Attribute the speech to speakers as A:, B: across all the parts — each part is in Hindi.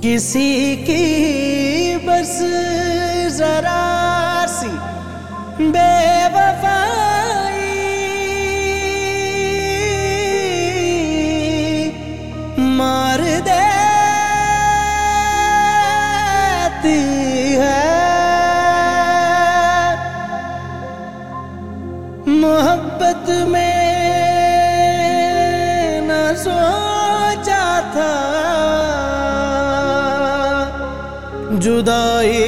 A: किसी की बस जरा सी बेवफाई मार देती है। मोहब्बत में न सोचा था जुदाई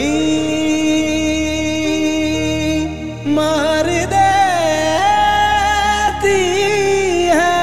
A: मार देती है।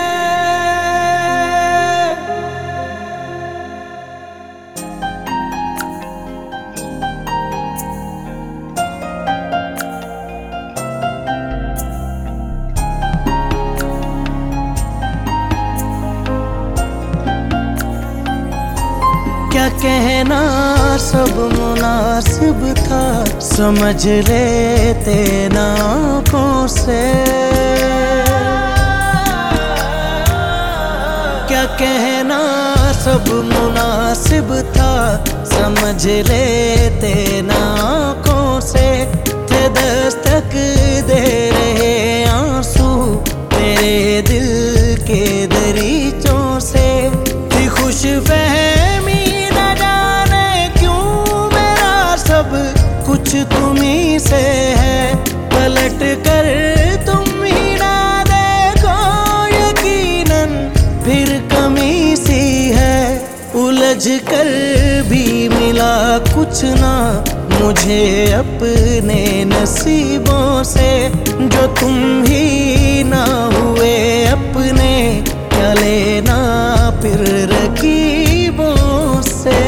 A: क्या कहना सब मुनासिब था, समझ लेते ना आँखों से। क्या कहना सब मुनासिब था, समझ लेते ना आँखों से। थे दस्तक दे रहे आंसू तेरे दिल के दरीचों से। थी खुश फहमी कुछ तुम्ही से है, पलट कर तुम ही ना देखो यकीनन फिर कमी सी है। उलझ कर भी मिला कुछ ना मुझे अपने नसीबों से। जो तुम ही ना हुए अपने, क्या लेना फिर रकीबों से।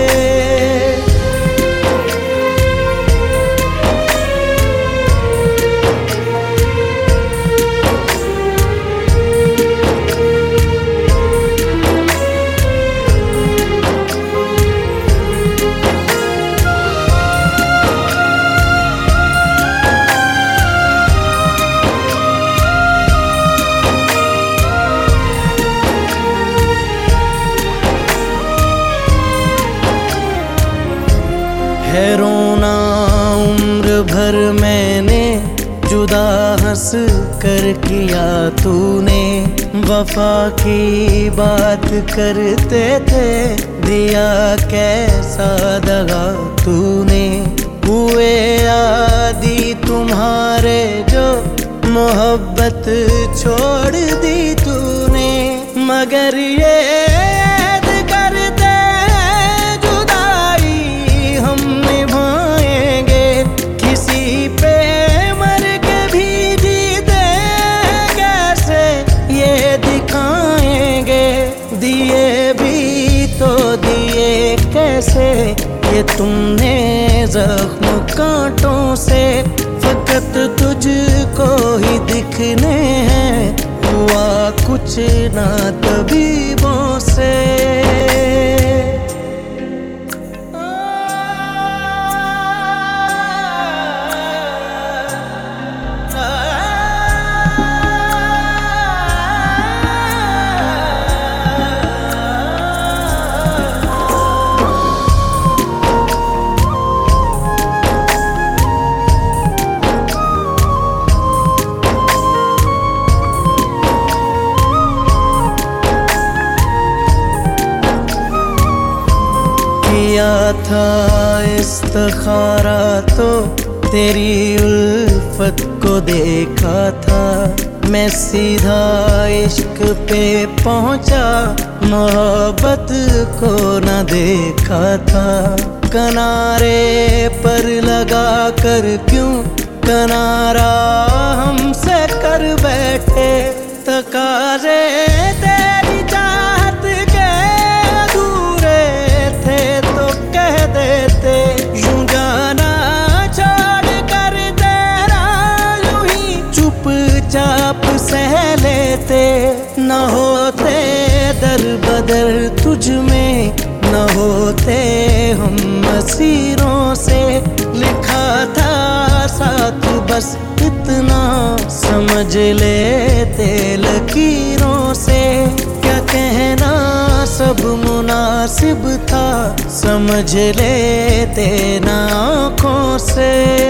A: है रोना उम्र भर मैंने जुदा हंस कर किया तूने। वफा की बात करते थे, दिया कैसा दगा तूने। हुए आदि तुम्हारे जो मोहब्बत छोड़ दी तूने। मगर ये कैसे ये तुमने जख्म कांटों से। फकत तुझको ही दिखने हैं, हुआ कुछ ना तबीबों से। किया था इस्तिखारा तो तेरी उल्फत को देखा था। मैं सीधा इश्क पे पहुंचा, मोहब्बत को न देखा था। किनारे पर लगा कर क्यों किनारा हमसे कर बैठे। तकाज़े तेरी चाहत के अधूरे थे तो कह देते। यूं जाना छोड़ कर तेरा यूं ही चुपचाप सह लेते। न होते दर बदर तुझ में, न होते हम मसीरों से। लिखा था साथ बस इतना समझ लेते लकीरों से। क्या कहना सब मुना मुनासिब था समझ लेते ना आँखों से।